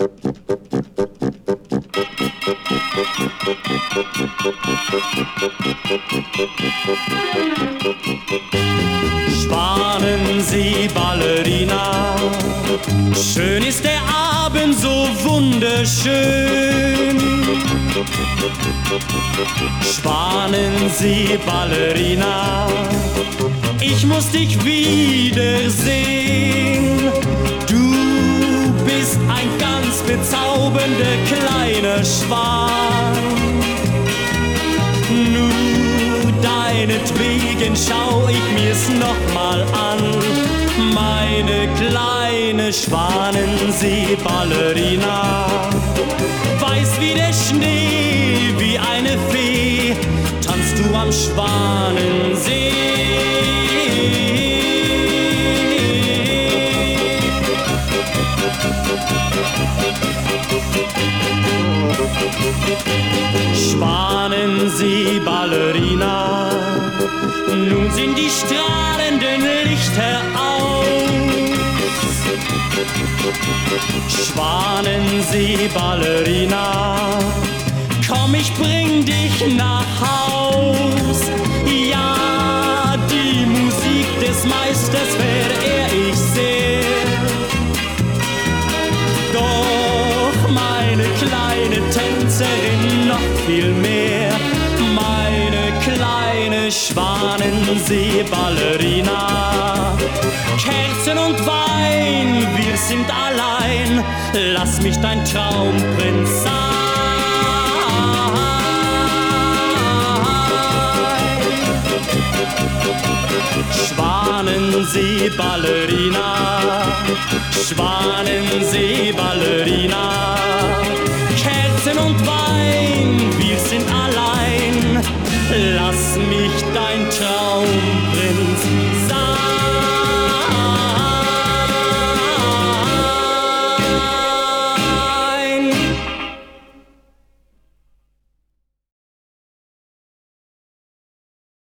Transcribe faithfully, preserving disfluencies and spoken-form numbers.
Schwanensee, Ballerina, schön ist der Abend, so wunderschön. Schwanensee, Ballerina, ich muss dich wiedersehen. Du bist ein ganz bezaubernder kleiner Schwan. Nur deinetwegen schau ich mir's noch mal an. Meine kleine Schwanensee-Ballerina, weiß wie der Schnee, wie eine Fee, tanzt du am Schwanensee. Schwanensee, Ballerina, nun sind die strahlenden Lichter aus. Schwanensee, Ballerina, komm, ich bring dich nach Haus. Ja, die Musik des Meisters verehr ich sehr. Doch meine kleine Tänzerin noch viel mehr, meine kleine Schwanensee-Ballerina. Kerzen und Wein, wir sind allein, lass mich dein Traumprinz sein. Schwanensee-Ballerina, Schwanensee-Ballerina, Kerzen und Wein, wir sind allein, lass mich dein Traumprinz